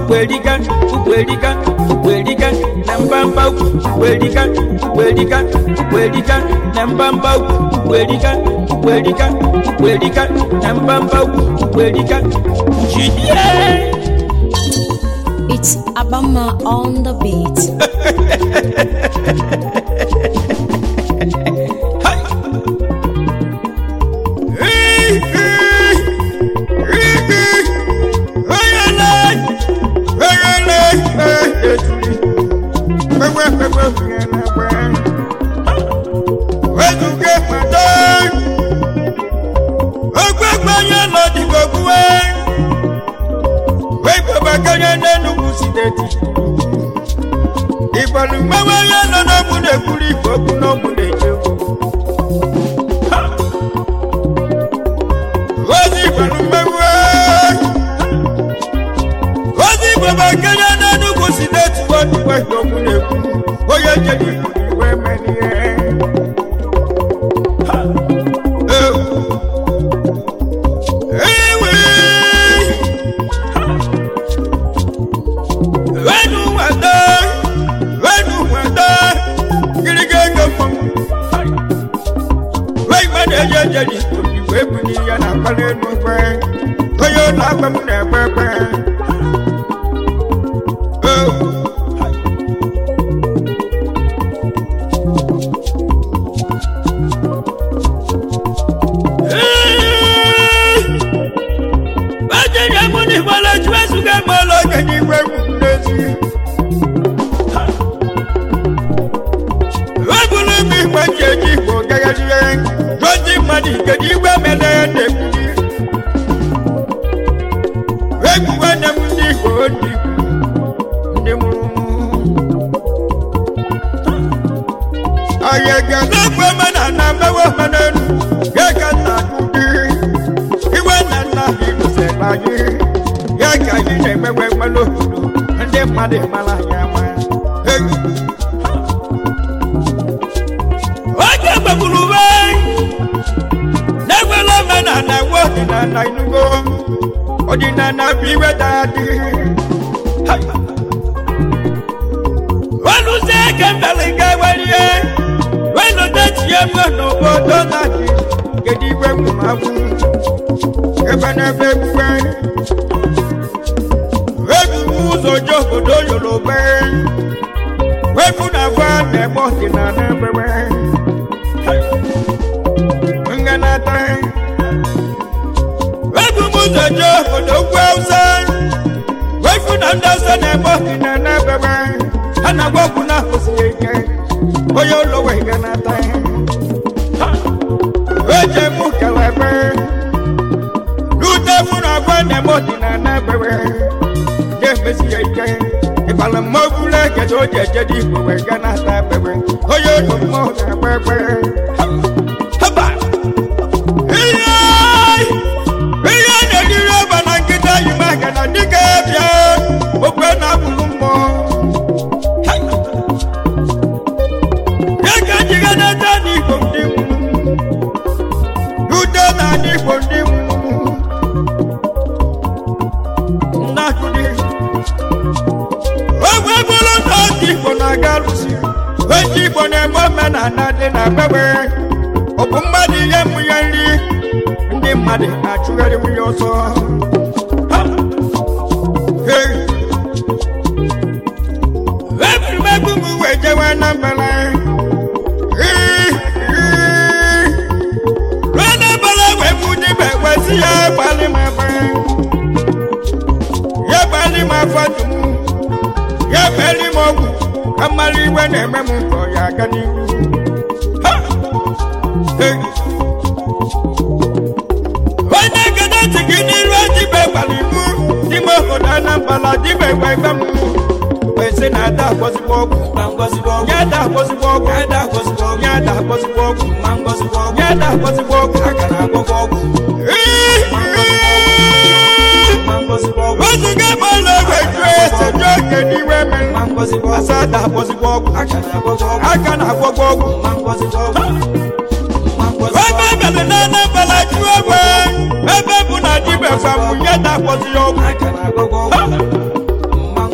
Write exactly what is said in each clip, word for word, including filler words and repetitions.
ukwelika ukwelika ukwelika nambamba ukwelika ukwelika ukwelika nambamba ukwelika ukwelika ukwelika nambamba ukwelika yeah. It's Abama on the beat.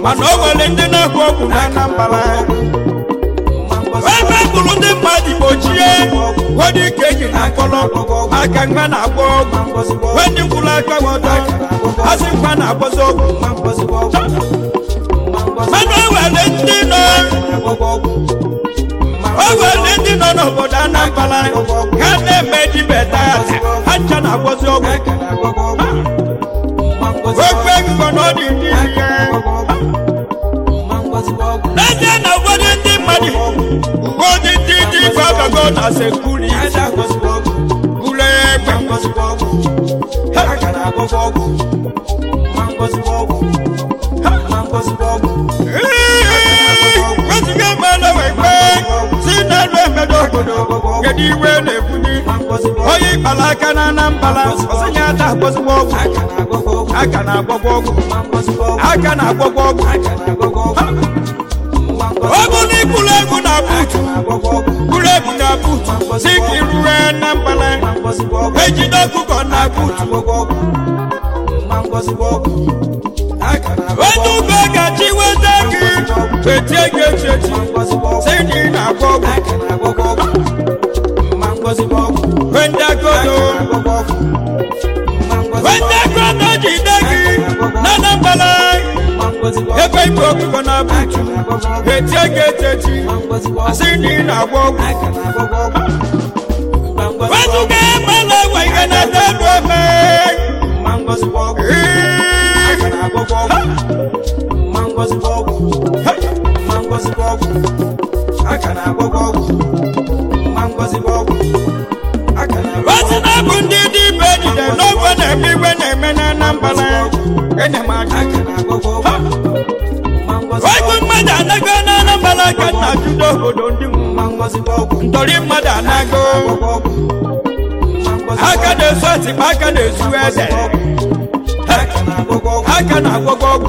mana o nwere ndị na-agwọ ọgwụ na Anambra ebe bụrụ ndị mmadụ gbochie wedị ike eji na akọrọ aka mgbe na-agwọ ọgwụ wedị kwụrụ aka ọtọ asị mgbe na-agwọzi ọgwụ mana o nwere ndị nọ o nwere ndị nọ n'obodo Anambra ha na-eme dibeta ha ncha na-agwọzi ọgwụ okwe ngọ n'ọdị ndị ihe n'ezie na ụfọdụ ndị mmadụ ụfọdụ ndị dị ife abago na sekuri bụrụ egbe weziga mmanụ wekwe si n'elu emedo obodo kedu iwe na-ebuli onye ịkpara aka na Anambra ọsịnya ada agwọzigbo ọgwụ aka na-agwọgwọ ọgwụ aka na-agwọgwọ ọgwụ ọgwụ na ikpụrụ egwu na buutu kpụrụ egwu na buutu si ka iruwe Anambra ejide ọkụkọ na buutu onye ugbo gachi weta gị etie gị echichi si na ị na-agwọ ọgwụ wende akodo wende akodo jide gị na Anambra ebe ikpe ọkụkọ na buutu etie gị echichi si na ị na-agwọ ọgwụ wezuga mmanụ enwe ihe na-ete elu eme wasi na bụ ndị dị ibe jide n'ogwe na-eme igwe na-eme na Anambra oge mmadụ anago na Anambra ka nna judo obodo ndị ntori mmadụ anago aka na-esu atịkpa aka na-esu eze aka na-agwọgwọ ọgwụ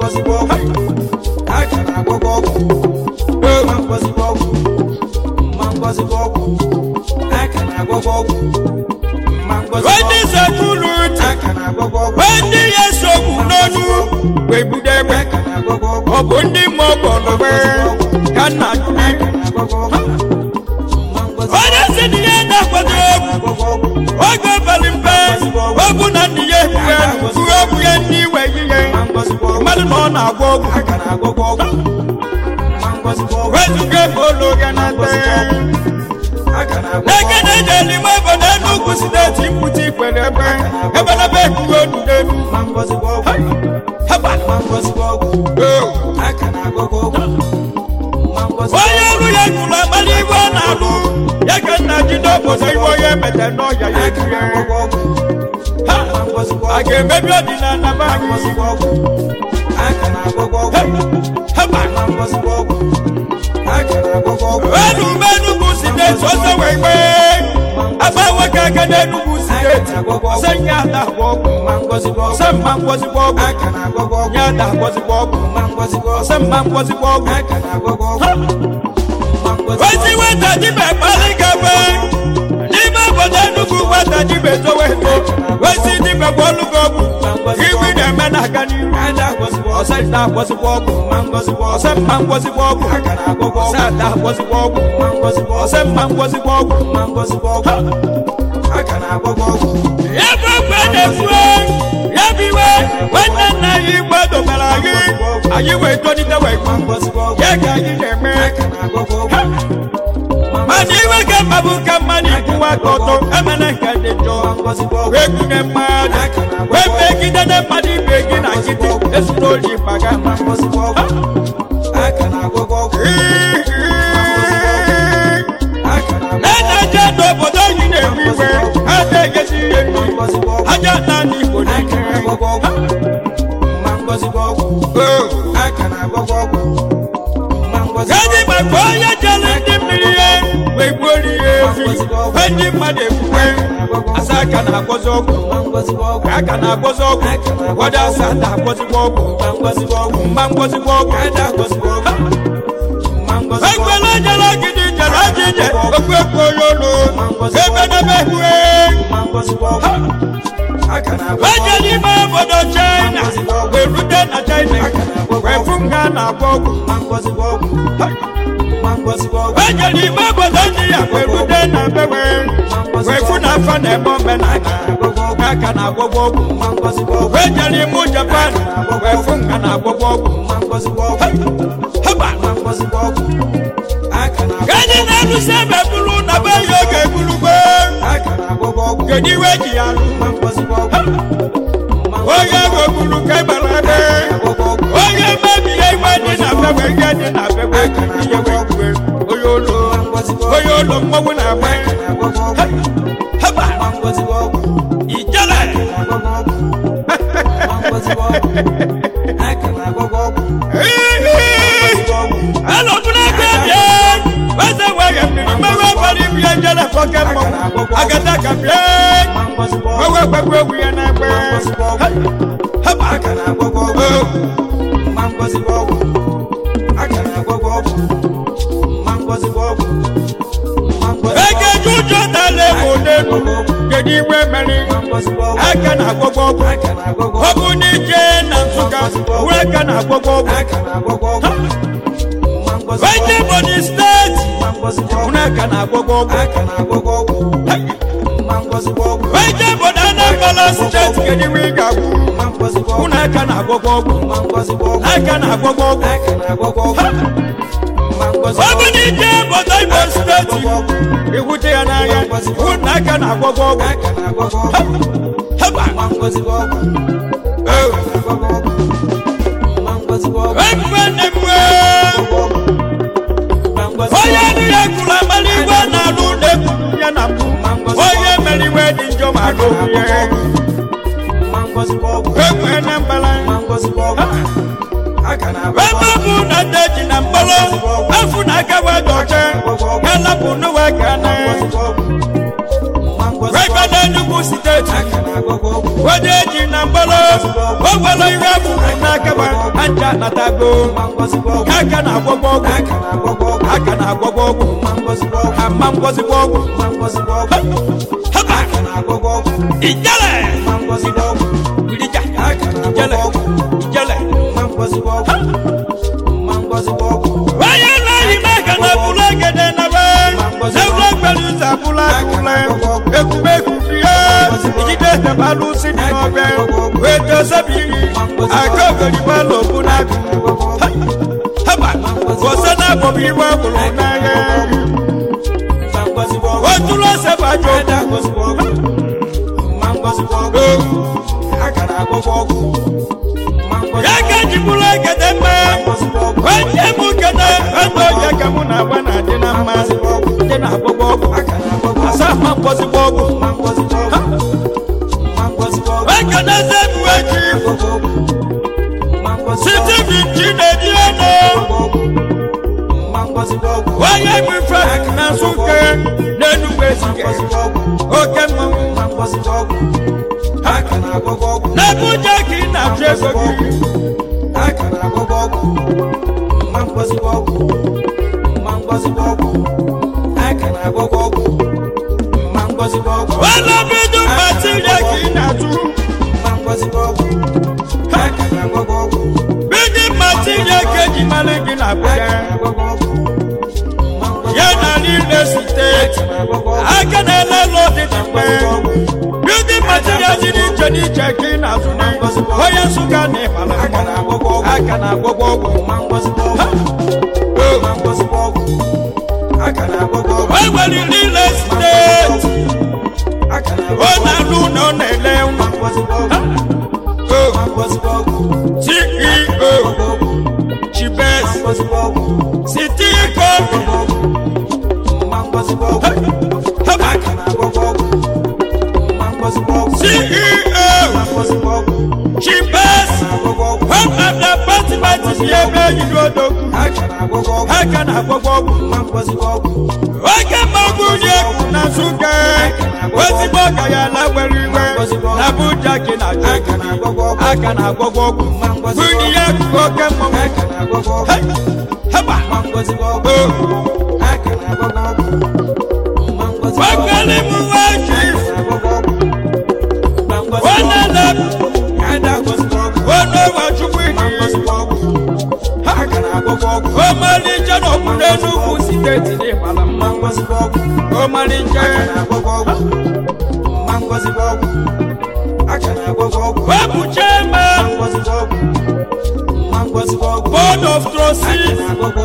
ndị sekulu ndị ya sogbu n'ọnụ wee budo egbe ọ bụ ndị mmụọ ọgbọnọbe ka nna onye si na ihe na-akwado egwu oge bali mpe ogwu na ndị ya ebuwe uwe ogwu ya ndị iwe ihe mmadụ na ọ na-agwọ ọgwụ wezuga ebe olu ya na nte n'eke na-eji elime obodo Enugu steeti mpụta ikwere ebe ebe n'ebe ekwuwe onu n'elu onye ọrụ ya gụrụ agbali igwe ọ na-alụ ya ka nna jide obodo iwe onye emete n'ọhịa ya etinye a ga-emebi ọdịnala be anyị Enugu Enugu steeti ọzọ wee gbee aba nwoke aka n'Enugu steeti sị nye ada agwọ ọgwụ sị mma ngwọzigbo ọgwụ nye ada agwọzigbo ọgwụ sị mma ngwọzigbo ọgwụ ozi weta dibe kpali gabe n'ime obodo Enugu weta dibe zowe eto ozi dibe gwọlụgo ọgwụ iwi na-eme n'aka n'iru ọsị na agwọzigbo ọgwụ ọsị mma ngwọzigbo ọgwụ ọsị ada agwọzigbo ọgwụ ọsị mma ngwọzigbo ọgwụ ya bụ mgbe na-efuo ya bụ iwe nwanne nna anyị Igbo dobara anyị anyị wee tolite wee ya ka anyị na-eme mana iwe ka mma bụ ka mmadụ ikwuwa aka ọtọ emena nke dị njọ wee gụnye mmadụ wee megide na mmadụ ibe gị na nkịtị esu n'oli mgbaga na-eje n'obodo anyị na-ewe iwe ha na-egezi ihe nri aja naanị Igbo n'ike gadi maka onye jere ndị mmiri ihe wee gbuoro ihe efi ndị mmadụ ekwukwe asa aka na-agwọzi ọgwụ aka na-agwọzi ọgwụ ụfọdụ asa na-agwọzigbo ọgwụ mma ngwọzigbo ọgwụ ekwela jere gidi jere ajije okwu ekwu onye olu ebe n'ebe ehue Weje n'ime obodo China, wee rute na China, wee fụ nga na-agwọ ọgwụ. Weje n'ime obodo India, wee rute na bewe, wee fụ na afa na-eme omenala, nga ka na-agwọgwọ ọgwụ. Weje n'ime Japan, wee fụ nga na-agwọgwọ ọgwụ. Haba! Gani na-alụsị ebe bụrụ na be ya oge egburugbe. Kedu iwe ji ya alụ? Onye ego gburu ka ịgbara ebe. Onye mebie iwe dị na bewe ihe dị na bewe ihe wee kwue. Onye ụlọ onye ụlọ mmọnwụ na-agba. Haba! Ijele! Hello, what's the way I'm doing? My body, we are just fucking mom. I got that campaign. Oh, we are not bad. How I can I go? Mango's walk. I can I go? Mango's walk. I can do just a level. Get you where many. I can I go? I can I go? How would you get and sugar? Where can I go? I can I go? Right there on the stage, una kana gogo, kana gogo. Right there on the balance stage, get the ring out. Una kana gogo, I kana gogo, kana gogo. Somebody there, but I was stage. It would be an eye. Una kana gogo, kana gogo. Haba, mangoes gogo. Oh, mangoes gogo. Oye ni ekula maliwe na lude kuya na mu. Oye meliwe di njoma do ye. Ekwe na mbala. Wema mu na deji na mbala. Afu na kawa doche. Kala punu wakane. Wema na nuku siteti. Wadeji na mbala. Wawala irabu na kawa. Anja na tago. Kaka na gogo. Kaka na gogo. Mangozi gogo. Haba. Ijele. Ijele. Ijele. Ijele. Waya la imeka na bulage de na ba. Zewla kwelu za bulage. Ekube kufiye. Ijide te balu sini nobe. Weto sabiri. Akogo di balo bunabi. Haba. Kosana bobi wa buluna ye. Otulo seba joda. Yaka jibula kedeme. Wanje mukede. Ando yaka muna wana dina ma. Dina bobo. Asa mampozi bobo. Waka na zebu weji. Siti vijine diano. Why we fight na suke nenu besike oke mamu akana gogo na bujaki na jesogi akana gogo mangozi gogo mangozi gogo akana gogo mangozi gogo wala bidu matiri kina tu mangozi gogo akana gogo bidu matiri keji malegi na buja yana lile state akana la lodi tpe building materials ni jeni checking out na oya suka ni mala akana gogo akana gogo mangozi gogo mangozi gogo akana gogo why when lile state akana ona lu no nele mangozi gogo mangozi gogo C E O Chibes City Gogo C E O Chibes one of the best parties here in Rodoku Hakana Gogo Waka Mabuye Nasuke Wasiboka ya la weriwe Nabuja kina Hakana Gogo Hakana Gogo Wuni ya kukoke mo Hakana Gogo Haba Hakana Gogo Wakali muwaji Omalicha no Munenu Siteti de Palam Omalicha Wabu Chairman Board of Trustees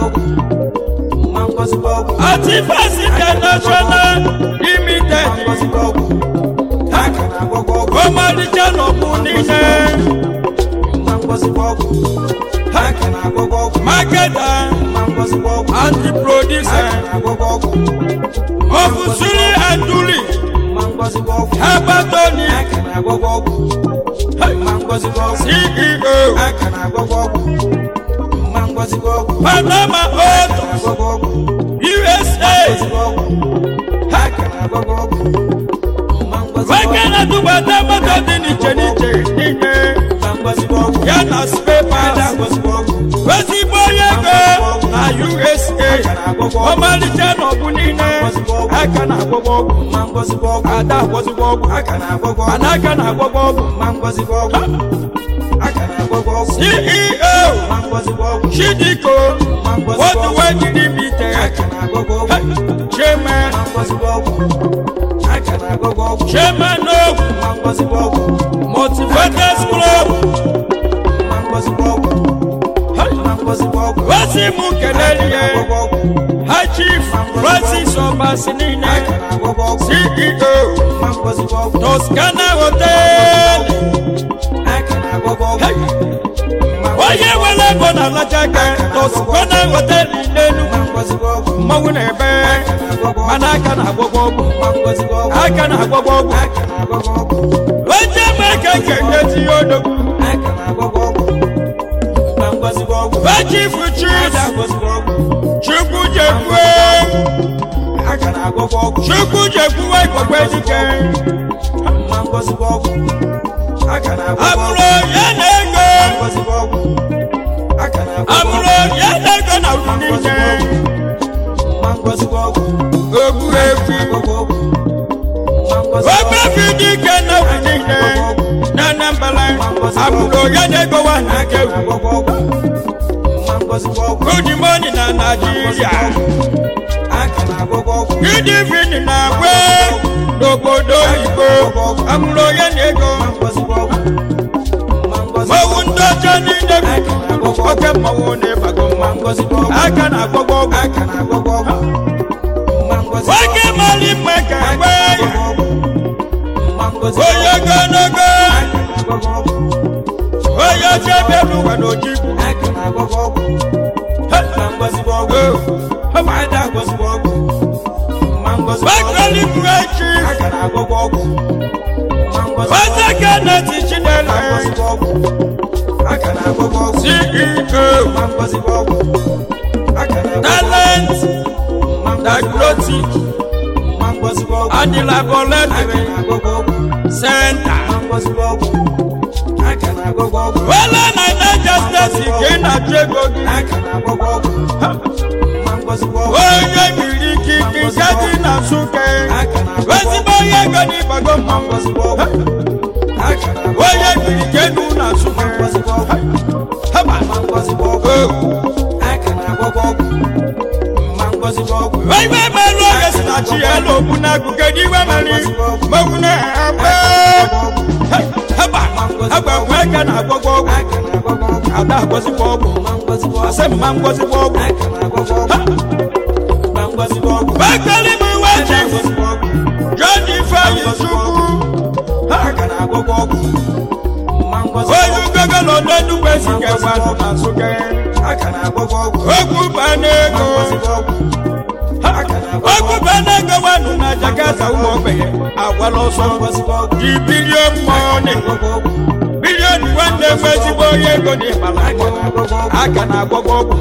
Artifacts International Limited Omalicha no Munine Marketer and the producer of Usuri and Duli Abatoni C E O Panama Auto U S A Wakana Dubata Matadini Cheniche Nine Yanas Papers Wasiboyego na U S A Omalicha no Bunine Akana Gogo Ada Gogo Anakana Gogo C E O Shidiko What the way did he meet Chairman Chairman of Motivators Club Wasimu Kenelie High Chief Francis Obasinine C E O Toscana Hotel Oye wala bona la jaga Toscana Hotel Nenu Mawunebe Manaka na gogo Aka na gogo Waje meka keneti yodogu Bachi fuchis Chukwu jekwe Chukwu jekwe kwa kwejike Amulo yenego Amulo yenego na unine Ogu efi Ogu efi dike na unine Nana mbala Amulo yenego wa nakewu Good morning na Nigeria Good evening na we Dogodo Igbo Amulo yenego Mawundo jani nebu Oke mawune bagoma Aka na gogo Wake mali meka we Oye gonogo Oye chebelu wanojibu Bakali Kuechi Wasaka Nati Chinele C E O Talent Diagnostic and the Laboratory Center Well, I just State again at Jegogi Oye Kiriki Kikati Nasuke Wesiboye Gani Bagom Oye Kiriki Nasuke Haba Wai wai malo yesinachi elo buna kukedi wa mali Mawuna abe Haba Haba weka na gogo Ada gozi bobo Asem mangozi bobo Bakali mwaji Johnny Faye Suku Hakana gogo Oyu gaga londonu wesike wano nasuke Hakana gogo Oku banego Oku banego wano na jagata umobe Awaloso Di billion money Billion wande wesiboye goni malako Hakana gogo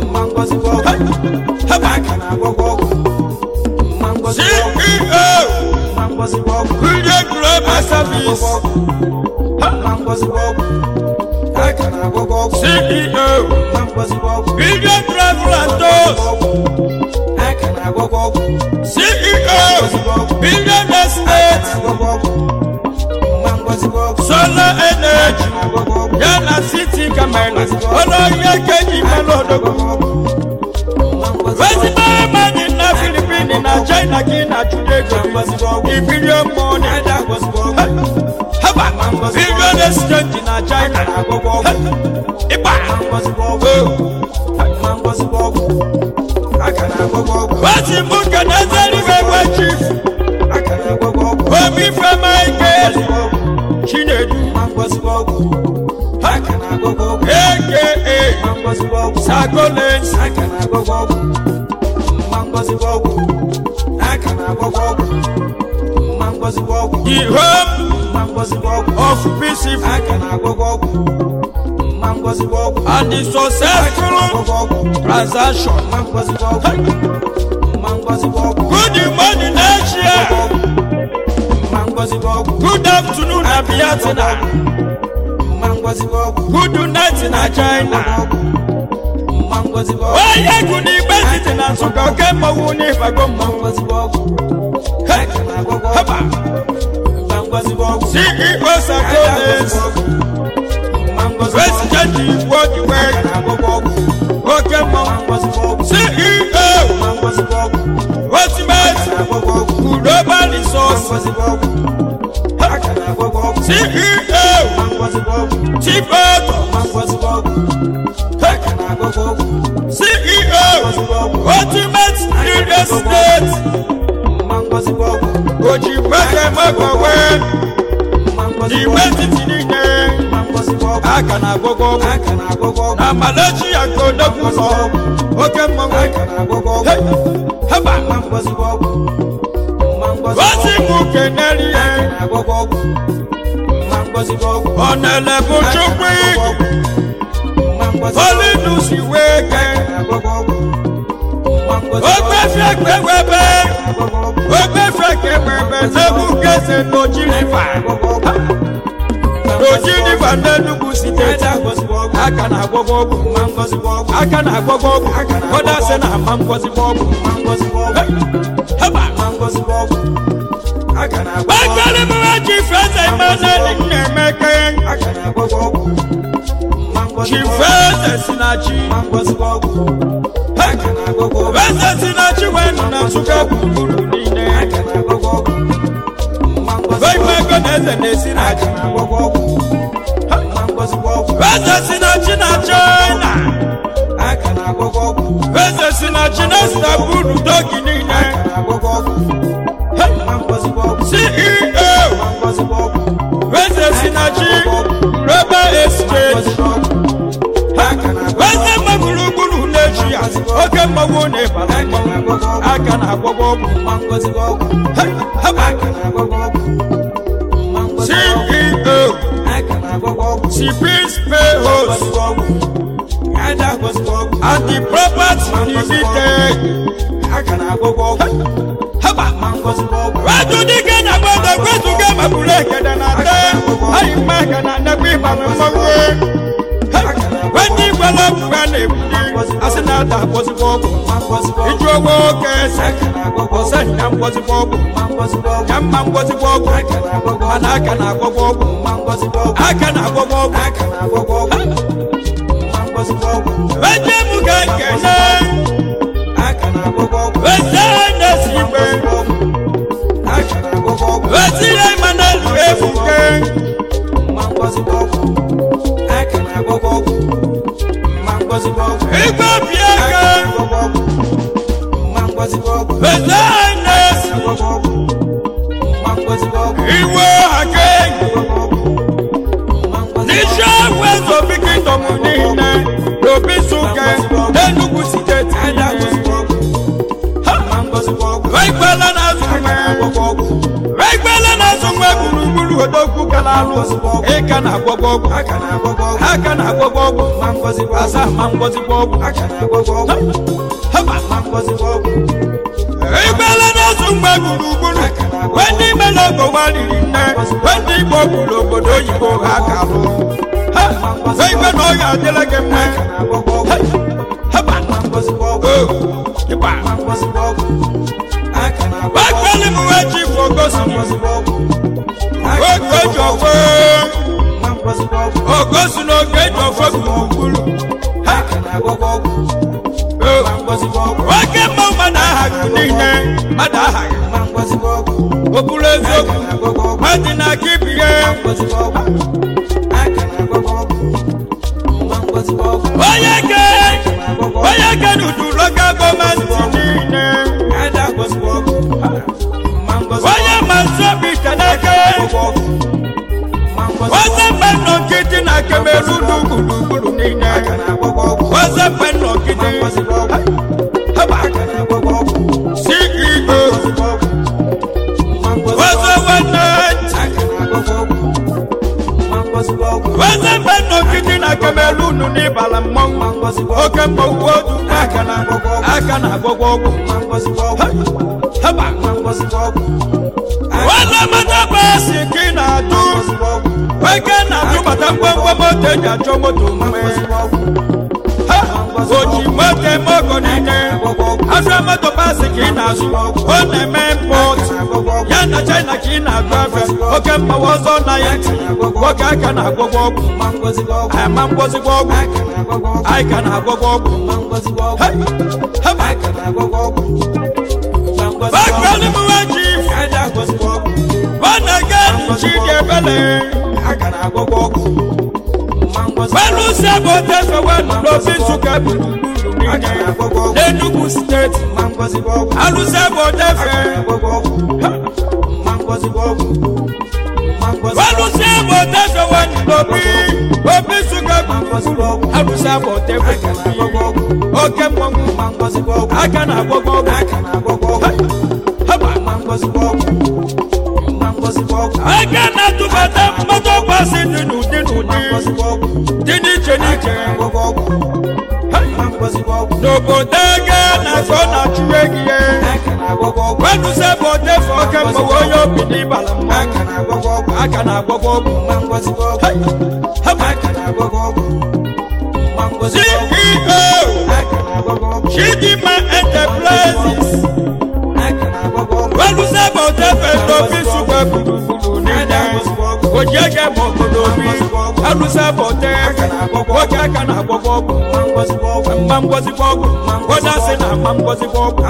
Hakana gogo C E O Billion Global Service C E O Billion Travel and Tours C E O Billion Estate Solar Energy Yana City Kamela Olo Yeke Imalodogo na chudego billion money haba billion exchange na China ipa wati muka na zeri wewe chief obi from my girl Chinedu aka Sagolens the home of peaceful and the successful transaction. Good morning, Asia. Good afternoon, Abiyatina. Good night in China. Why you could be better than so go get my wound if I go C E O Sagolens President what you wear okay C E O what's meant global resource C E O Chief C E O ultimate real estate Oji Weke Mokowe the Western Akana Gogo na Malaysia go no kuso okay Mowe hey haba Wasi Mukeneli Onele Buchukwi Oli Nusi Weke Ogbe Fekwe Webe Ogbe Fekwe Webe Sebu Kese Nojinifa Nojinifa Nenugu Siteta Akana Gogo Akana Gogo Oda Sena Mamgozi Bobu Haba Bakale Mwaji Freze Maneli Nemeke Chifeze Sinachi Weze Sinachi Wenu na Suga Bukuru Nine Weme Neze Nesinachi Weze Sinachi na China Weze Sinachi na Staburu Dogi Nine C E O Weze Sinachi Rubber Exchange Weze Magulugulu Nechia Oke Mawone Akana Gogo C E O Sipis Payhouse and the property limited Haba Wadu Dikena Bada Kwetu Gema Buleke Danate Ayi Makana Nabi Mamawe Wendi Wala Bwane Asinata Wasibobu Ijowo Kese Osenya Wasibobu Yamma Wasibobu Anakana Gogobu Akana Gogobu Wendi Mugakene Wezana Sibe Wezile Manalu Efuke Igba Biaka Wezana Iwo Hake Nisha Wezo Bikindo Munine Robisuke Enugu State Wegbala na Zume Wegbala na Zume Guru Guru Odoku Kalalu Ekana Gogogu Akana Gogogu Asa Mangozi Bogu Haba Wegbala na Zume Guru Guru Wendi Melogo Walirine Wendi Bogu Lobodo Yibo Hakalu Wegbala no ya delege me Haba Iba Bakali Mwaji Fogosi Ogojo Fo Ogosu no Gejo Fo Gulu Wake Mama na Hagunine Madaha eziokwu mmadụ na aka ibie onye ke onye ke n'udu local gọọmenti niile onye masị obi keneke wọ́sẹ̀ pẹ̀ nọ kìtì na kẹmẹ́rù lùgbùlùgbùlù nìyẹn wọ́sẹ̀ pẹ̀ nọ kìtì C E O wọ́sẹ̀ wẹ́nẹ̀ wọ́sẹ̀ pẹ̀ nọ kìtì na kẹmẹ́rù nù ní balamọ́ oke mbọ̀wọ́ dùn akana akana gbọ́gbọ́gbọ́ wọ́n lọ mọ́tò bọ́ọ̀sì kí nà dùn. Weke na tubata ngwongwo moto eji achọ moto mme oji moto mogo nine azụ moto basi ka ị na-azụ ọ na-eme import ya na China ka ị na-agụ afịa oke mmawa ọzọ na ya nwoke aka na-agwọgwọ ọgwụ ama ngwozigbo ọgwụ anyị ka na-agwọgwọ ọgwụ bakalimuwe ji wanagani chidi ebele wẹ́lú sẹ́bọ̀ tẹ́fẹ̀ wẹ́lú lọ sí ṣùkẹ́ bùrùbùrù nìyẹn lẹ́nugu stéètì alú sẹ́bọ̀ tẹ́fẹ̀ wẹ́lú sẹ́bọ̀ tẹ́fẹ̀ wẹ́lú lọ bí obi ṣùkẹ́ bùrùbùrù alú sẹ́bọ̀ tẹ́fẹ̀ kẹ́bí oke mọ́mú aka na gbogbo aka na tụbata mmadụ gbasi dị n'ụdị n'ụdị dị n'iche n'iche n'obodo ego na-akọ na chụrụ egihe wedụse bụ otefe oke mgbawa onye obi n'ịbala mma aka na-agbọgwọ ọgwụ C E O Chidima Enterprises wedụse bụ otefe n'obi sụkwa gburugburu n'ịda ojege bụ obodo obi alụsa bụ otefe nwoke aka na-agbọgwọ ọgwụ mma ngwozigbo ọgwụ onye asị na mma ngwozigbo ọgwụ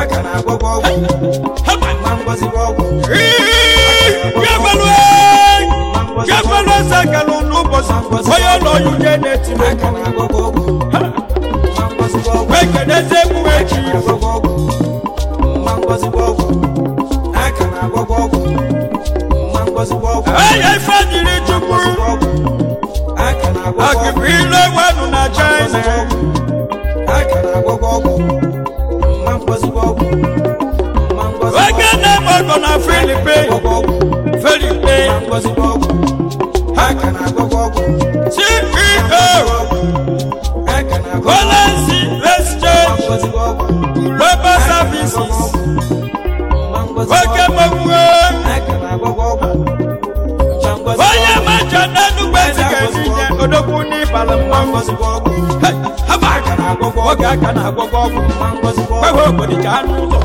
kefelu eze galụ n'ụbọchị onye ụlọ yuye na-etiri ekenezi egwu echi eye ife dịrị chukwu akịbụ ile wenụ na China oge na-emọgọ na Philippines Philippines C E O Currency Exchange Global Services oge mọgwuo onye macha n'enugbe ziga-ezinye odogwu n'ịbala mmanwụ oge aka na-agwọgwọ ọgwụ kwewe obodo ka anụ ụlọ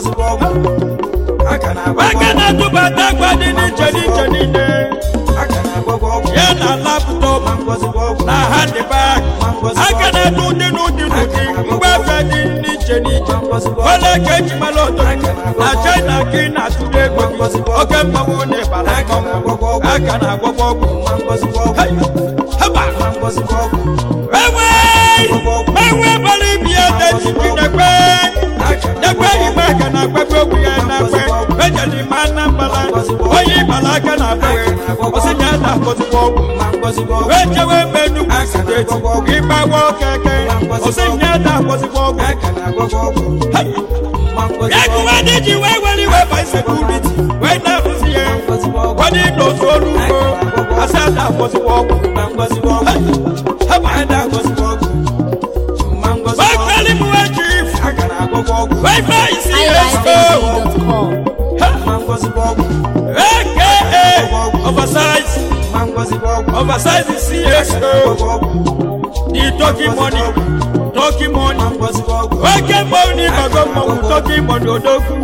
oge na-atụbata agwa dị n'iche n'iche niile ya na laptop na handbag aka na-edu ụdị n'ụdị n'ụdị mgbafe dị n'iche n'iche ole ka eji mara ụtọ na China ka ị na-atụrụ ego oke mmanwụ n'ịbala mmanwụ aka na-agwọgwọ ọgwụ ewe ewe bara ibi ya dejiji nekwe nekwe ime aka na-agbagbe ogwu ya na-akwe ejeli ma Anambra onye ịbala aka na-agbawe osinya na-agwọzigbo ọgwụ ejewe mbe Enugu steeti ịgbawa okeke osinya na-agwọzigbo ọgwụ yakuwa diji wee were iwe by security wee na-arụzi ya onye ịdozi olu ugbo asa na-agwọzigbo ọgwụ bakalimuwe chief wifi C S O aka oversize oversize C S O the talking money talking money oke money bago money talking money odogu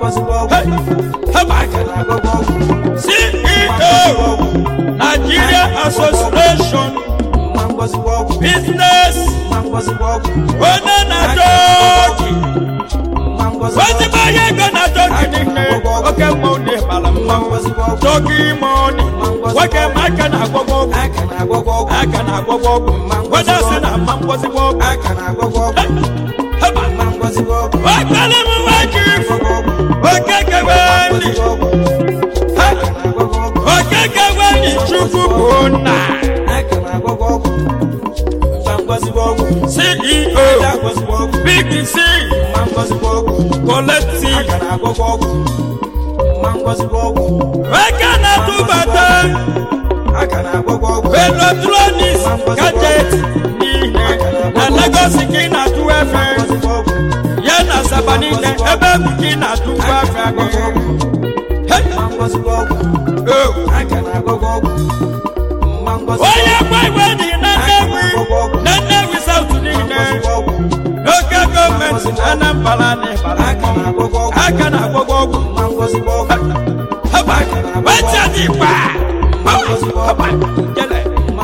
C E O Nigeria Association Business Ona na toki Waziba yego na toki nine oke money balamma Togi money. Wake maka na gogo. Aka na gogo. Wada sina mambozi gogo. Haba mambozi gogo. Wakale mwajif. Wakeke wani. Wakeke wani chufu bona. C E O Big C Collect C Wakana tubata Electronics Gadget Na Lagos kina tuwefe Yana sabanine Ebe kina tuwefe Hey Oya kwa wedi na newi Na newi South Nine Local government Anambala ne balako Akana gogo Haba Wacha dipa Haba Jele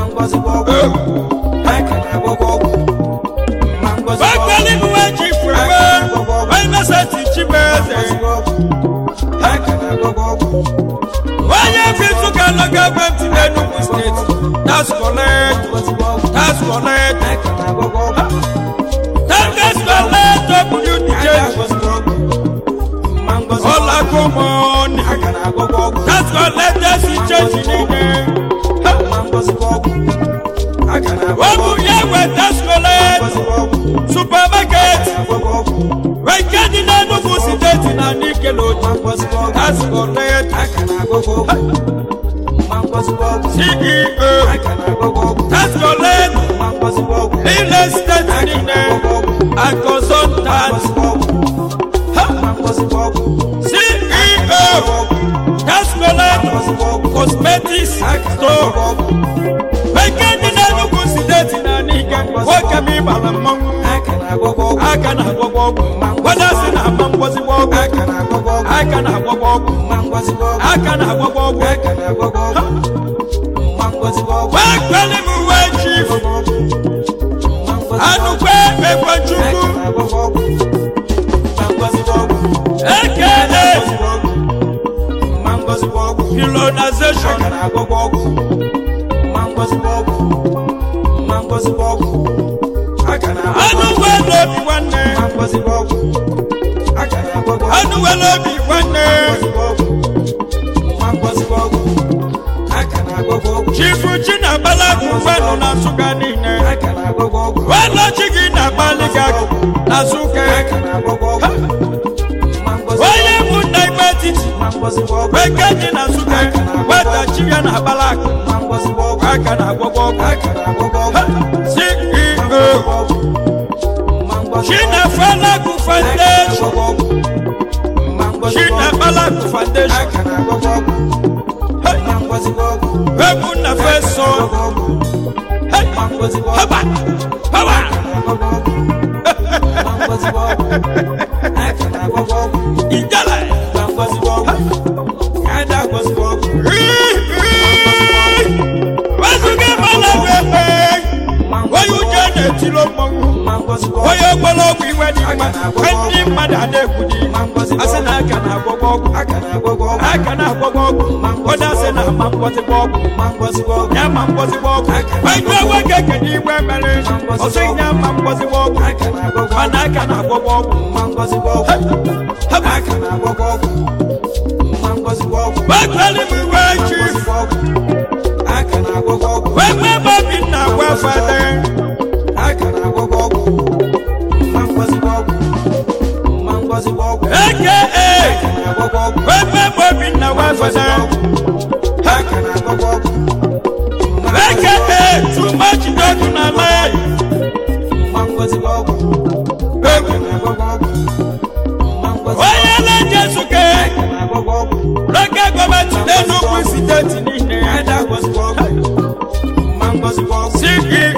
Wakali mwaji frewe Waina sati chibeze Waya fitu kala government in Enugu State That's correct That's correct That's correct W D J Ola kumon That's correct That's the change in it Wabu yewe That's correct Supermarket Right get in Enugu State in a Nickelodeon That's correct C E O That's correct Real estate and consultant C E O That's correct Cosmetics store Weekend in Enugu State in a Nickelodeon Wakami Balamong Akana gogo Wada sina mambozi gogo Akana gogo Akana gogo Wakwali muwe chief Anukwe mekwa chuku Ekele Pilonization Anukwe lobi wane Anukwe lobi wane Chifu china bala kufano na suka nine Wala chigi na bali gaku na suke Wale munda imetiti Wekeni na suke Wata chiga na bala Waka na gogo C E O China fala kufandesho China bala kufandesho Webu na feso Hey Haba Haba Ijala Kada Wasuke mala wewe Wayu jene tilo mongu Wayo bolo wiwe di Wendi madade kudi Asena akana gogogu Akana gogogu Oda sena mambozi gogu Ya mambozi gogu Wayo wakeke di wemele Osinya mambozi gogu Wana akana gogogu Haba Wakwali mwe chief Wewe babi na wafade A K A Wewe babi na wafade A K A Too much dog na life Oya la jesuke Loka goma tine nuku siteti nine C E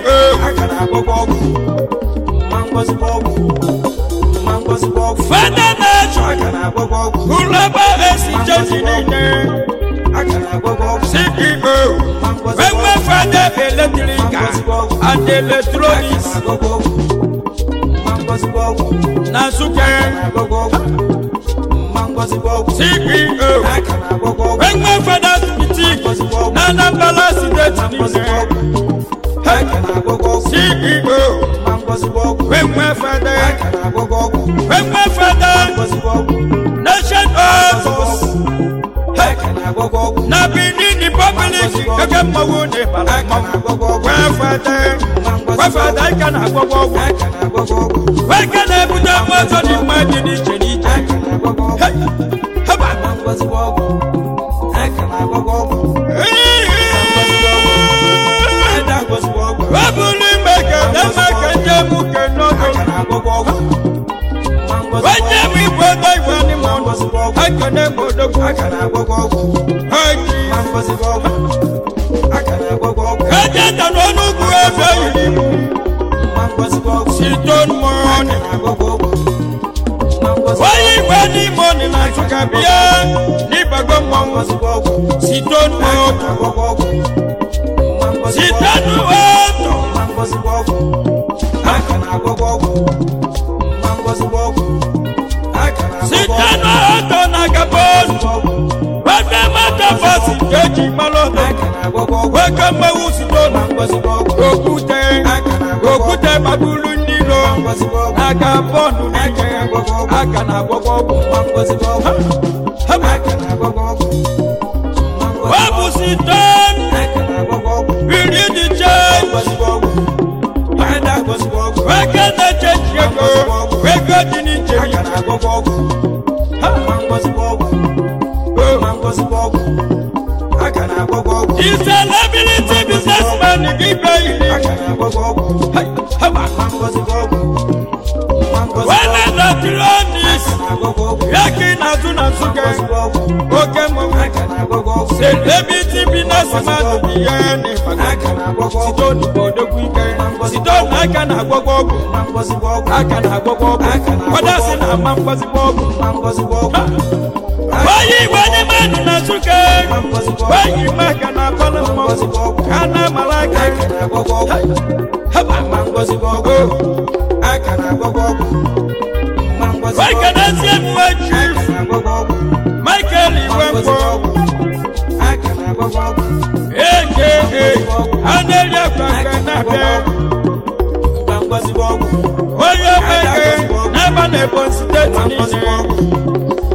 O Fada Nacho Kulaba esi jeji nine C E O Wewe fada electrica and electronics Nasuke C E O Wengwe Fathers Boutique na Anambra State niile C E O Wengwe Fathers Wengwe Fathers Nation Autos na Benin Republic keke mmawu ne bala Wengwe Fathers Wengwe Fathers kana agwagwa Wengwe na ebuta mwazo ni mwaji ni cheni Haba Wabuli meka na meka njemu kenoto Wanyemi wada iwani mono Akane modoku Haji Kajata nonugu ebe yilimu Siton mone Wayi wani mone na chukabia Nipago mwangu Siton mone Siton mone Sitano auto na Gabon Waka mata fasi Jeji malono Waka mawusi dona Okute Okute mabulu nilo Na Gabon nike Aka na gogo Wabu siton Really the change Waka na change yako Waka dini change He's a liability businessman, he baby. When I not learn this, Yaki Nazuna Suga, Pokemon, celebrity businessman, the end. Sit on for the weekend. Sit on, I can have a walk. I can have a walk. What does it have? Man was walk. Why you want a man in a sugar? Why you make an apple? Can I malak? Have a man was a go. I can have a walk. Why can I see my chief? Michael, you went for. I can have a walk. Hey, hey, hey. I know you're back and was a walk. Why you make it? Never, never, state.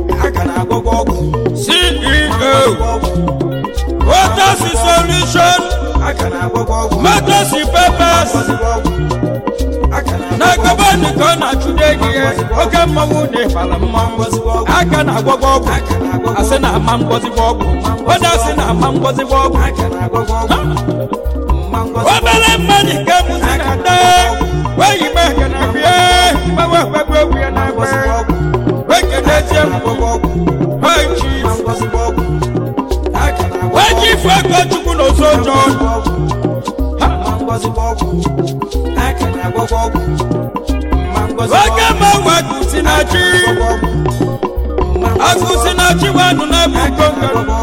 C E O Water Solution Matters in Papers Nagabani Kona today Okay Mamune Palamam I can have a walk I said a man was a walk What I said a man was a walk What a money comes in a day Where you make an idea My work will be an hour Where can I tell Hey chief, why you forgot to go so John? Waka mawa kusinachi, akusinachi wanu na bukonga.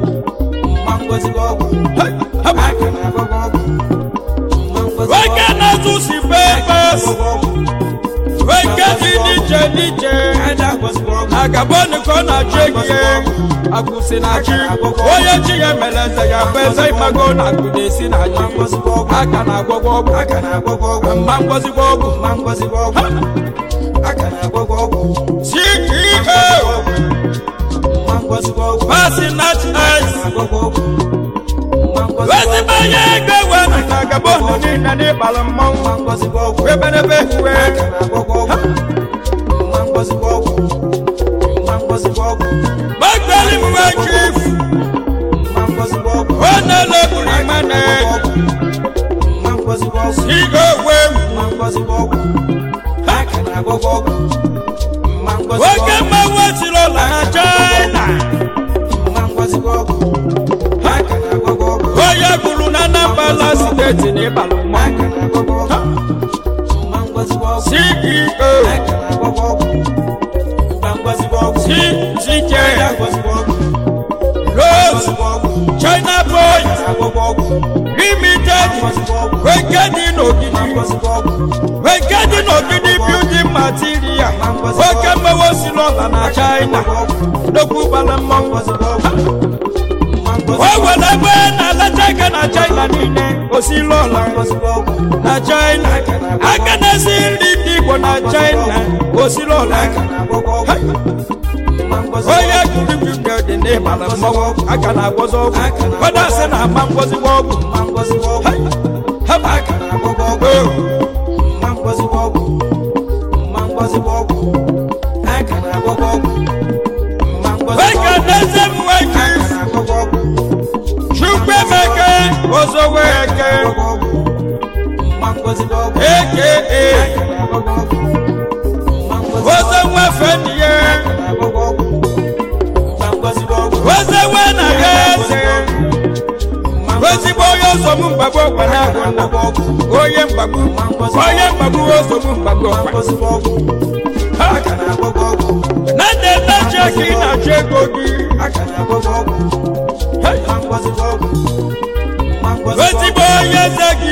Waka na susi papers, waka dinije dinije. Agaboni kona cheki akusinachi oye chiye meleze ya pesa imago na kudesi na ji aka na gogo aka na gogo mangozi gogo mangozi gogo aka na gogo C E O mangozi gogo pasinach eyes wezi baye gawa na agaboni ni na ne balamon mangozi gogo webenebe we aka na gogo mangozi gogo Magdali mwa chief Wana lebu ni mane Sigo wemu Wake mawati lola na China Oya gulu na Anambra State ni baluma C E O C J Rose China Boy Limited Wekedi no gidi Wekedi no gidi building material oke mmewe si n'ụlọ na China nnukwu gbara mmọnwụ o nwere ebe na-alacha aka na China niile osi n'ụlọ na China aka na-esi nri ndị Igbo na China osi n'ụlọ onye gụrụgụ dị n'ịbara mmọnwụ aka na-agwọzi ọgwụ kwada sị na ama ngwọzigbo ọgwụ haba aka na-agwọgwọ ọgwụ weka n'eze mweke chukwe meke ozo weke eke e ozo mwefe niye ozo wena gese ozigbo onye ozogbu mgbagbo ọkwana onye mgbagbo onye mgbagbo ozogbu mgbagbo ọkwa na na-eme cheki na chego gị ozigbo onye eze gị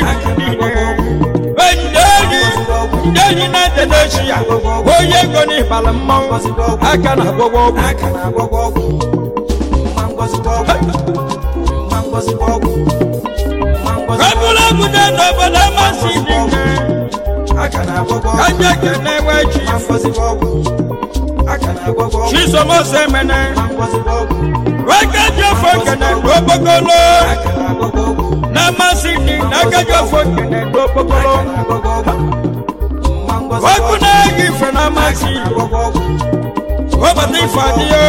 ndị enyi na-ede n'echi ya onye ego n'ịbara mmanwụ aka na agwọgwọ ọgwụ ebula egwude n'obodo amasị dị nke kanye kene wechi chisomose mene weke jofo kene n'okpokolo na amasị dị n'aka jofo kene n'okpokolo okwu na-egi ife na amasị obata ife adịyo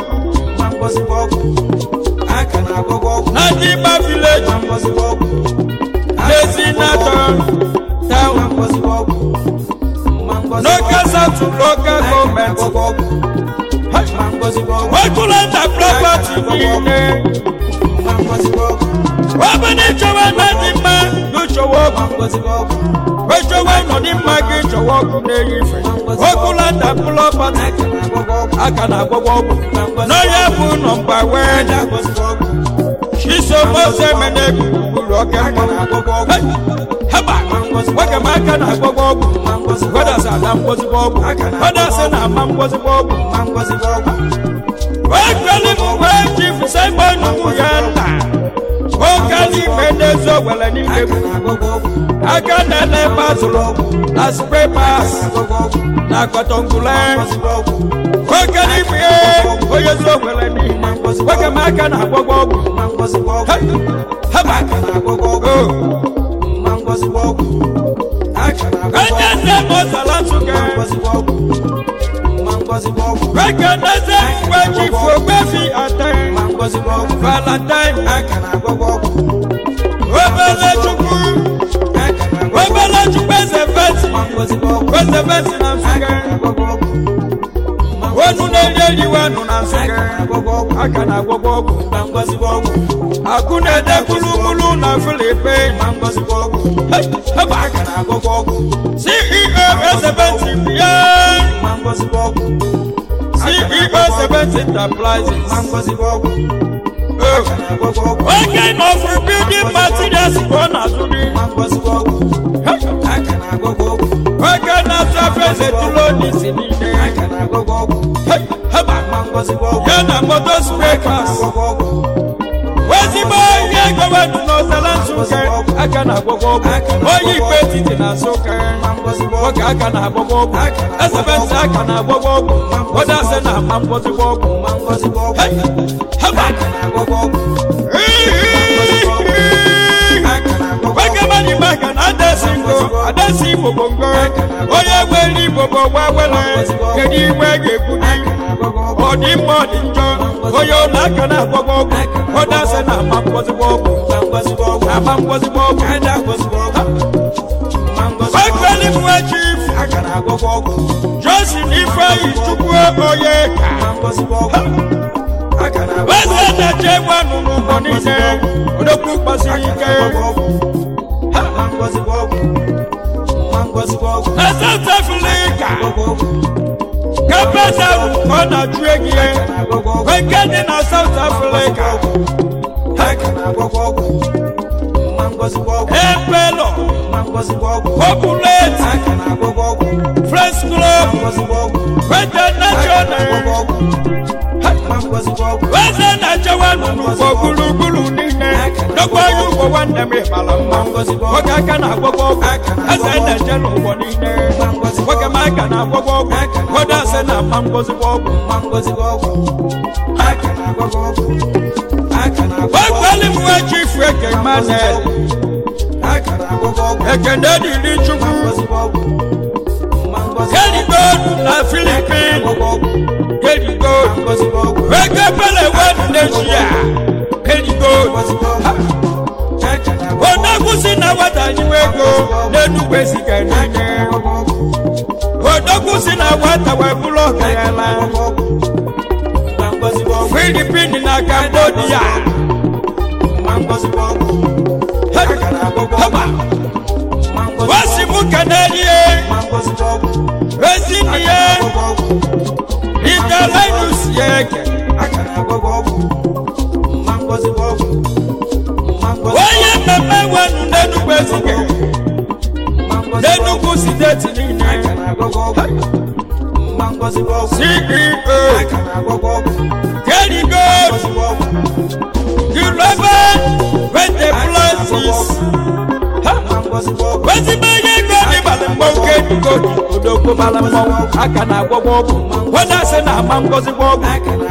na Diba village n'ezi nato town local south local government wekulanda property niile wabani chọwa na dị mma n'uchowo wechowa nọ dị mma gị chọwa ọkụ na-eyi ife wekulanda property aka na agwọgwọ ọgwụ n'onye bụ nọmba wee chisomose mene gburugburu oke mmanwụ haba nwoke m aka na agwọgwọ ọgwụ wedasị ada mgbozigbo ọgwụ wedasị na ama mgbozigbo ọgwụ wee kweli m wee chifu saimonu ya nna oke n'ime n'ezi ogwele n'ime aka na-ele bazụrụ na sprepas na kọtọngule oke n'ime onye ezi ogwele n'ime nwoke m aka na agwọgwọ ọgwụ haba onye nne m ọzala nsụke weke n'eze mgbe chifu ogbefi ate valentine obele chukwu obele chukwu eze fesi eze fesi na nsụke onu na-eri eriwe nụ na nsụke aka na agwọgwọ ọgwụ akụ na-ede gburugburu na Philippines C E O seventy bịa C E O seventy Enterprises oge n'ofu building materials bụ na-azụ gị oge na-azụ afọ etulo n'isi niile ya na motor breakers wezigbo ihe gọvanọ n'ọzala nsụke aka na agwọgwọ ọgwụ onye ikpe etiti na nsụke nwoke aka na agwọgwọ ọgwụ esebentị aka na agwọgwọ ọgwụ odasị na ama mgbozigbo ọgwụ nwoke mmadụ ime aka na adesi ngo adesi igbo bongo onye nwere igbo bụ gbawele kedu igwe ga-ekwu ọ dị mma ọ dị njọ onye ụlọ aka na agwọgwọ ọgwụ odasị na ama mgbozigbo ọgwụ ama mgbozigbo ọgwụ wekweli mwe chief Johnson Ifeanyi Chukwu onye weze na-eche gwanụ n'ụgbọ niile odokwu kpasiri ike na South Africa kapesa ọ na-achụ egi weke dị na South Africa Empelo populate French wete national weze na chewa n'ugbo gburugburu niile n'okwa ya ugbo nwanne m ịbara mma nwoke aka na-agwọgwọ ọgwụ eze na-eje n'ụgbọ niile nwoke m aka na-agwọgwọ ọgwụ nwoke ase na-ama ngozigbo ọgwụ gbakweli m nwa chifu eke Emmanuel ekene dịrị Chukwu Kedigold na Philippines Kedigold eke pele wedu n'Asia Kedigold odakwusi na wata jiwe ego n'Enugu Ezike n'ike odakwusi na wata webụlụ ọgarala Philippines na Cambodia wasimu Canadian Rezinie Italinus yeke Oye meme wenu n'Enugu Ezike n'Enugu State niile C E O Kedigold Global Enterprises wezimenye ego n'ịbalị mmọnwụ Kedigold odogwu mara mmọnwụ aka na-agwọgwọ ọgwụ onye asị na-ama ngozigbo ọgwụ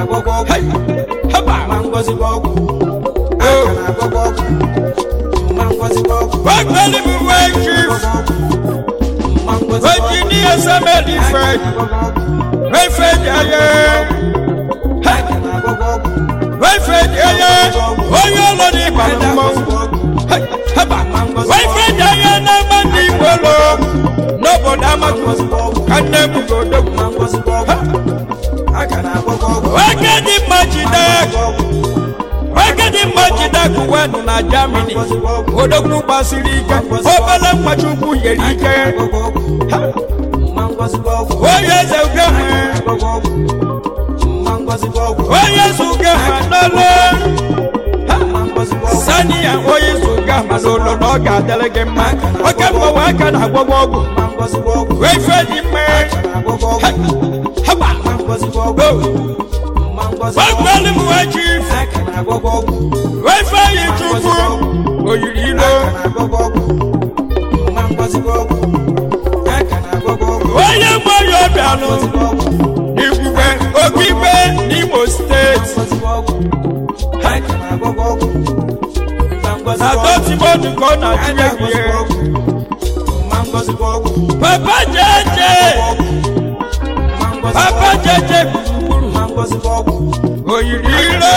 wakweli m wee chief Virginia Samuel Ifed Ifed aye Ifed aye onye ụlọ n'ịbalị mmọnwụ Ifed aye na-ama ndị Igbo lọ n'obodo Amagụ ka nne m godogwu wake dị mma jide wake dị mma jide kuwenu na Germany odogwu gbasiri ike obele mmachukwu yeri ike onye eze ugehe onye eze ugehe n'olu sani ya onye eze ugehe n'olu na ọ ga-adịrị gị mma oke mgbawa aka na-agwọgwọ ọgwụ wee ife dị mme haba wakweli m wee chief wee ife yi Chukwu oyiri ilo onye mgbe ya ọbịanụ n'Igwugwe Okigwe n'Imo steeti na Dortmund ka ọ na-atụnye ihe Papa Jeje Papa Jeje oyiri ilo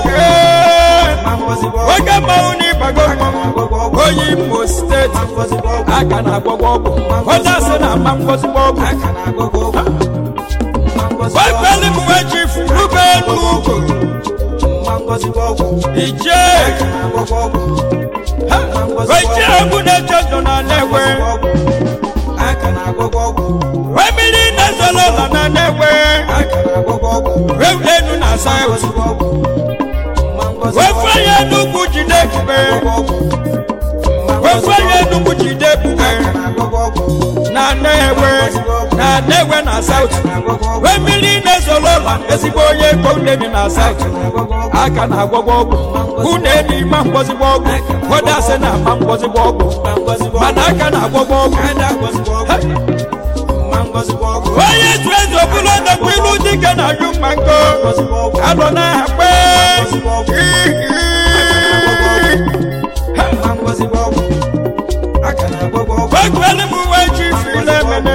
oge mmanwụ n'ịbago onye Imo steeti aka na-agwọgwọ ọgwụ onye asị na-ama ngozigbo ọgwụ wakweli m wee chief Ruben Ugo ije ije egwu na-eche ndụ na Nnewi wee mmiri na-ezolo ụlọ na Nnewi wee enu na South wee fanye Enugu jide ebube wee fanye Enugu jide ebube na Nnewi na Nnewi na South wee mmiri na-ezolo ụlọ ezigbo onye ego uneni na South aka na-agwọgwọ ọgwụ uneni ma ngozigbo ọgwụ onye asị na-ama ngozigbo ọgwụ mana aka na-agwọgwọ ọgwụ onye ezu eze ọbụla ndekwa ilu dike na yu mmango alọ na-akpe wakweli m wee chief Ilemene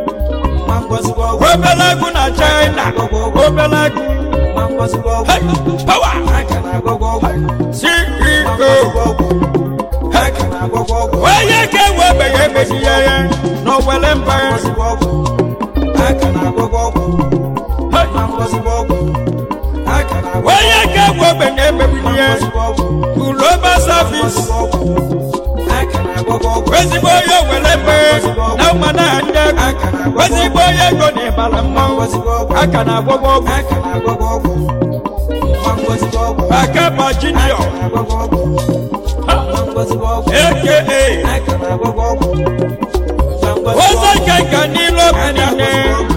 obele agụ na China obele agụ power C E O onye ka enwe beghe emeghị ya ya n'Owele mba onye ka enwe beghe emeghị ya Global Service ezigbo onye Owele mba na mmanụ ha ndị ego ezigbo onye ego na ịbara mmanwụ aka na-agwọgwọ ọgwụ Akaba Junior aka Ozo Kenka n'ilo niile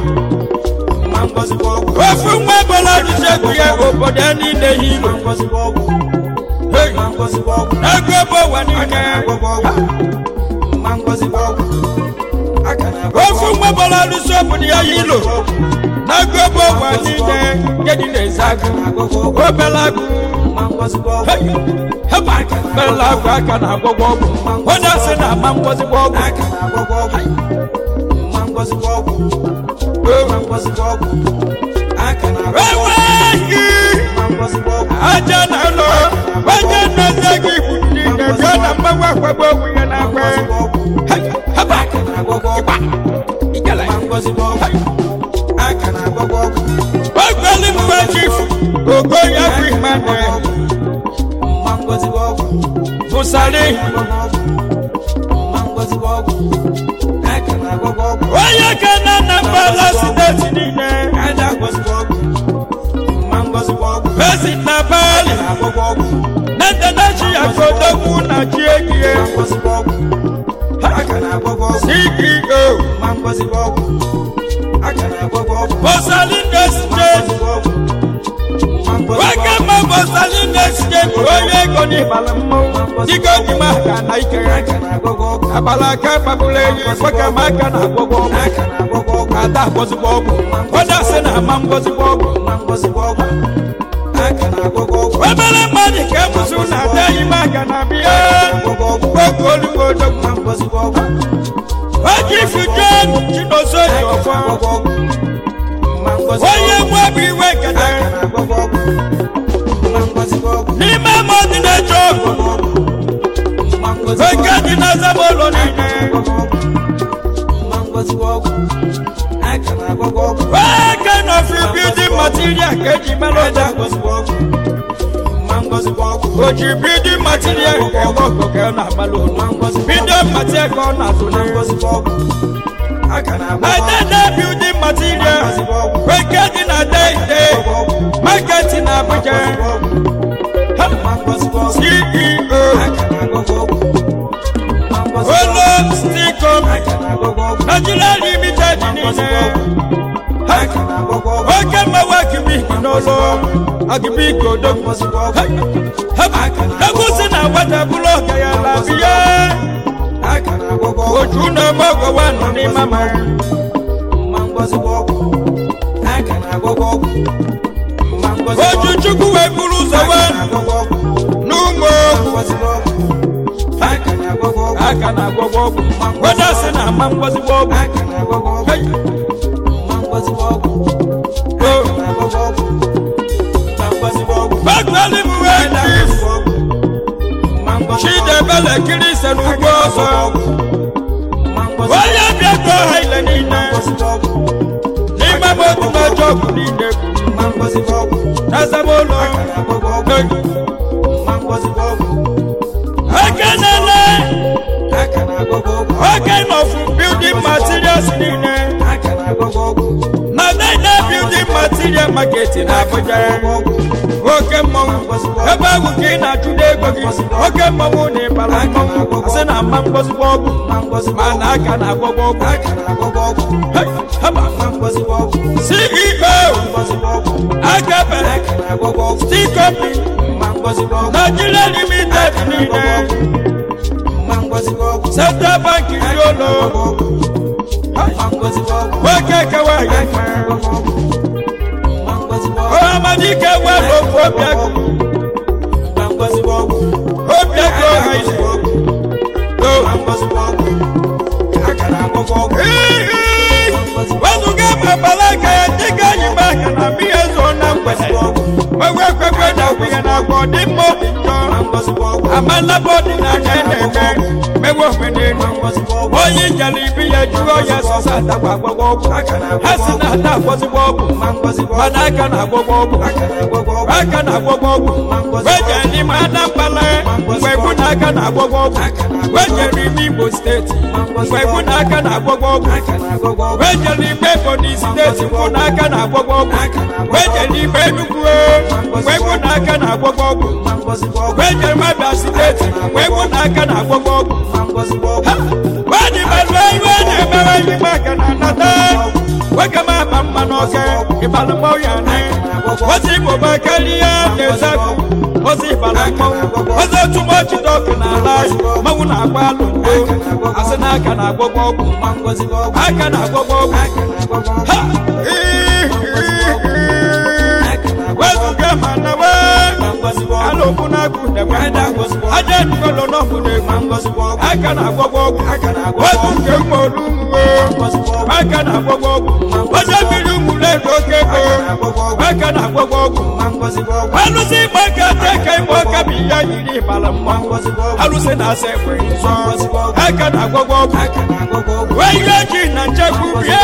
ofu nwa ebola dusegwu ya obodo niile hilo ego bụ ụwa niile ofu nwa ebola dusi obodo ya hilo n'ego bụ ụwa niile nke dị n'ezagu obelagu bela agwụ aka na agwọgwọ ọgwụ onye asị na ama ngwọzigbo ọgwụ enweghị aja na ụlọ onye nnaze gị bụ niile bịa na mgbanwe akwagbo onwe ya na agwa ogbeli mgbe chifu ogo ya bụ imane Musali onye ka na Anambra steeti niile esi na Bali na ndanachi akodogwu na chiegie C E O Musali steeti wake ma Musali steeti onye ego n'ịbala mmọnwụ dịka ojima aka na ike abala aka gbabụla enyi wake ma aka na agwọgwọ ọgwụ ada agwọzigbo ọgwụ onye asị na ama ngwọzigbo ọgwụ obere mmadụ ka emusu na ada ime aka na bịa oge olugbo odogwu oji fujen chinoso ji ọfọ onye mwebu iwe kete n'ime mmadụ na-eche ọgụ oke dị na zabolo niile oke nọfi building material ka eji mere ọja oji building material nke ọgọ ka ọ na-agbalụ building material ka ọ na-azụ na building material oke dị na deide market na Abuja C E O Olo Sticom Nigeria Limited niile oke mmawa akibiki n'ụlọ akibiki odogwu egusi na wata bụlụ ọka ya na biya oju na ọgbọgọ wa nọ n'ime ama oju chukwu wee buru ụzọ wa n'ụmụ aka na agwọgwọ ọgwụ onye asị na ama ngwọzigbo ọgwụ bakwali m wee chief Chidebele kiri ise n'ugbo ọzọ onye bịago ha ile niile n'ime motu n'oche ọgwụ niile n'azabụlọ ekenele oke nọfu building materials niile na nene building material market na Abuja oke mmọnwụ ebe ahụ ka ị na-achụda ego gị oke mmọnwụ na ịbara mmọnwụ asị na mma ngwọzigbo ọgwụ ma na aka na agwọgwọ ọgwụ C E O Agape Steel Company Nigeria Limited niile Central Bank Yolo oke kewa ya Ohamadike welo obiago obiago haile wezuga mabalaka ya dịka anyị maka na mmiri ezo na mgbede wewe kwekwe na kwụya na agwọ dị mma obi njọ amala bọdị na aka na-eme mewe omenelu onye njala ibi ya jụọ ya sọsọ atakwa agwọgwọ ọgwụ ha si na ata agwọzigbo ọgwụ mana aka na agwọgwọ ọgwụ aka na agwọgwọ ọgwụ weje n'ime Anambra mgbe egwu na aka na agwọgwọ ọgwụ wejere ime Imo steeti mgbe egwu na aka na agwọgwọ ọgwụ wejere ime Ebonyi steeti mgbe na aka na agwọgwọ ọgwụ wejere ime Enugu mgbe egwu na aka na agwọgwọ ọgwụ wejere ime Abia steeti mgbe egwu na aka na agwọgwọ ọgwụ wadị balụ iwe na-emewe ime aka na anata wege m aba mma n'oge ịbalụ mmọnwụ ya na Wasi boba kaliya nezaku. Wasi balamo. Wasi too much talk na lie. Mawuna agbalu. Asena kana gogo. Akana gogo. Ha. Wezu gama na we. Alo kuna kuna wenda. Aje nkolo no mune. Akana gogo. Wezu gama lumu. Akana gogo. Waja bilu mune dokeko. Akana gogo. Alusi baka teke moka biya yiri balama. Alusi na sewe. Akana gogo. Weyaji na chaku biya.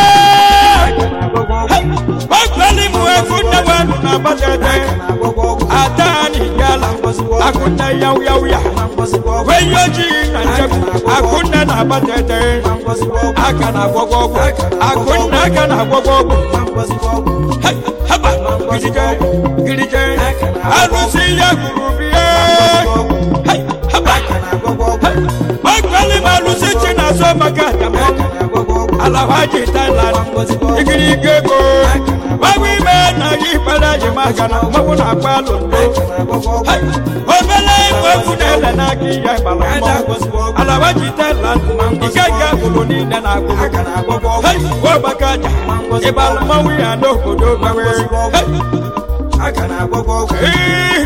Wakwali muefuna wanu na batete. Atani yala. Akuna yau yau ya. Weyaji na chaku. Akuna na batete. Akana gogo. Akuna akana gogo. Haba. Girije. Girije. Alusi ya gurubiye. Haba. Wakwali malusi china so makata. Alawaji Thailand, igiri gego. Wawi mena yipala jimagana, mawuna palo. Hey, obele mwafunele na kiya balamo. Alawaji Thailand, ikaka kuloni nena kubo. Hey, wabakaja, ibala mawi ando kudo mawe. Hey, akana gogo. Hey,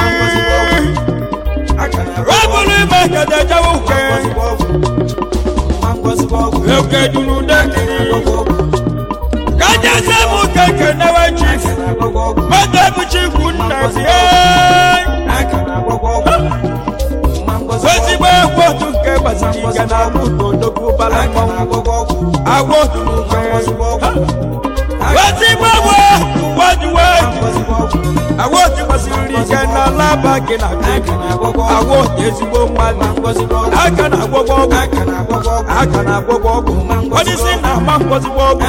wabuli makada jawuke. Loke dunu dekiri. Kaja semu keke newe chief. Mata buchi kuna siye. Sosi ba wotu ke basiki gana muto doku balamo. Awotu nuke. Sosi ba wotu wadu wadu. Awotu basiri gana laba gina keke. Awotu esibo mali. Akana gogo. Akana gogo. What is in a man was walk?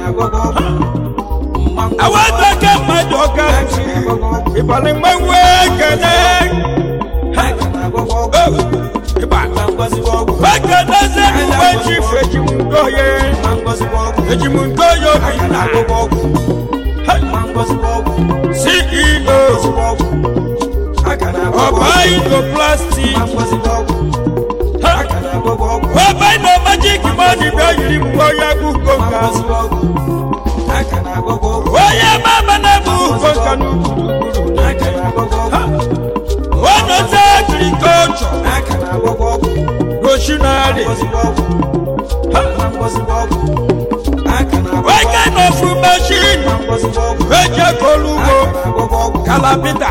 I want to get my dog. If I let my way, can I? If I was walk, I can say, when she fetch you go here, let you go your C E O. I can buy the plastic. Why no magic money where you boya go gas? Why am mama na bu go kanu? What does agriculture? Roshunari. Why kind of machine? Veja Kolugo. Kalabita.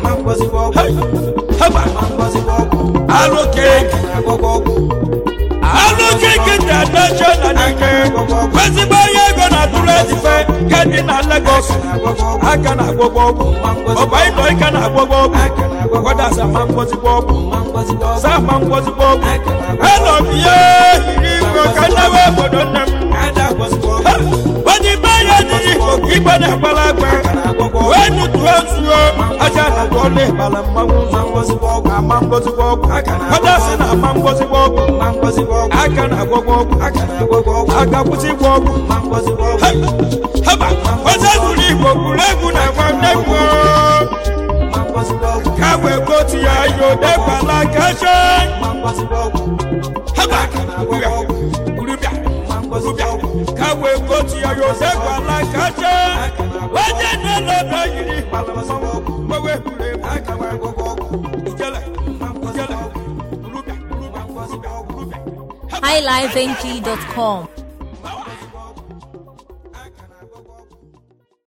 Haba. Allocate. Allocate the nation and the Where's gonna do it? Get in a Lagos. I can have a bob. Oh, I know I can have a bob. What does a man was a bob? Some man was a bob. I love you. You can never put on them. And I was bob. But the buyer did it. Keep on a balaba. When you trust you, I can't go live. Balam was a bob. A man was a bob. What does a man was a bob? I can have a bob. I can have a bob. I got what you walk. Haba, what's that for you? Kulekuna Wamdeko. Kawe Koti Ayo Depa Lakasha. Haba, Urubia, Urubia. Kawe Koti Ayo Depa Lakasha. Waje no no yiri Palama. Mawe Kule Akawa Gogo. Ujala, Ujala. Urubia, Urubia, Urubia. high life n g dot com